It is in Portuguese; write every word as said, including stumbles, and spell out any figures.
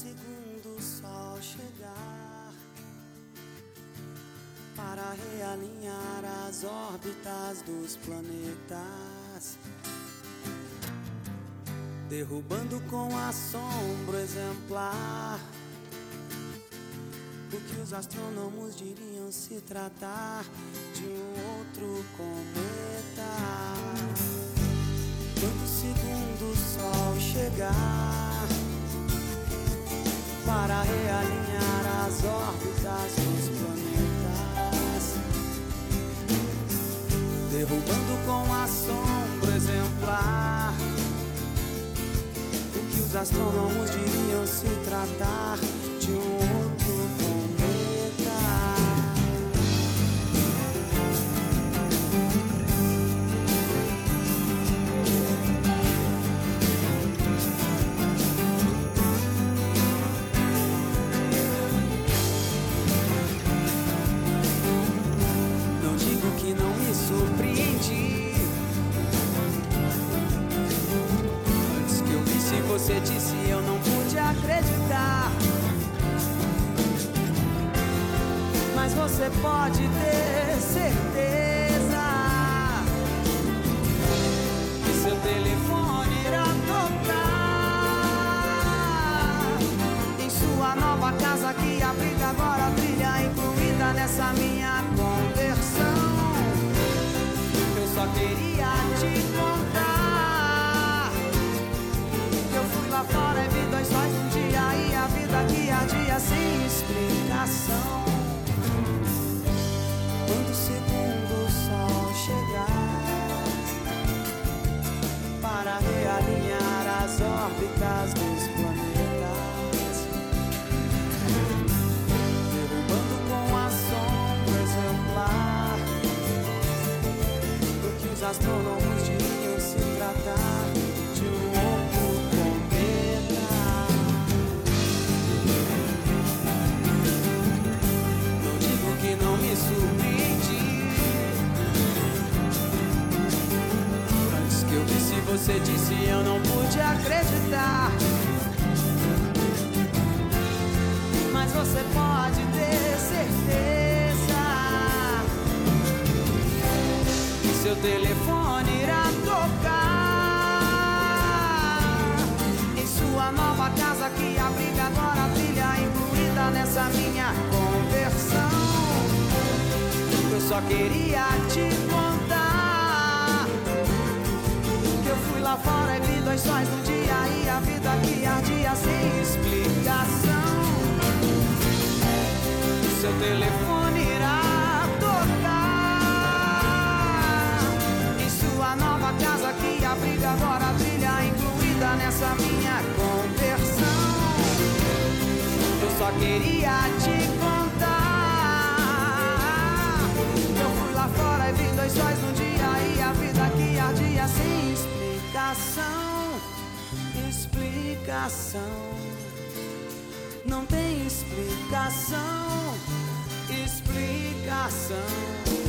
segundo o sol chegar para realinhar as órbitas dos planetas, derrubando com assombro exemplar o que os astrônomos diriam se tratar de um outro cometa. Quando o segundo sol chegar para realinhar as órbitas dos planetas, derrubando com assombro exemplar o que os astrônomos diriam se tratar de um outro cometa. Não digo que não me surpreendi antes que eu visse você disse, eu não pude acreditar. Mas você pode ter certeza que seu telefone irá tocar em sua nova casa que abriga agora a trilha incluída nessa minha conversão. Eu só queria te contar que eu fui lá fora e vi dois sóis um dia e a vida que ardia sem explicação. Quando o segundo sol chegar para realinhar as órbitas dos planetas, derrubando com assombro exemplar do que os astrônomos diriam se tratar de um outro cometa. Não digo que não me surpreendi antes que eu visse você disse, eu não pude acreditar. Mas você pode ter certeza que seu telefone irá tocar em sua nova casa que abriga agora a trilha incluída nessa minha conversão. Eu só queria te contar que eu fui lá fora e vi dois sóis no dia e a vida que ardia sem explicação. Seu telefone irá tocar em sua nova casa que abriga agora a trilha incluída nessa minha conversão. Eu só queria te contar que eu fui lá fora e vi dois sóis no dia e a vida que ardia sem explicação. Explicação. Não tem explicação. Explicação.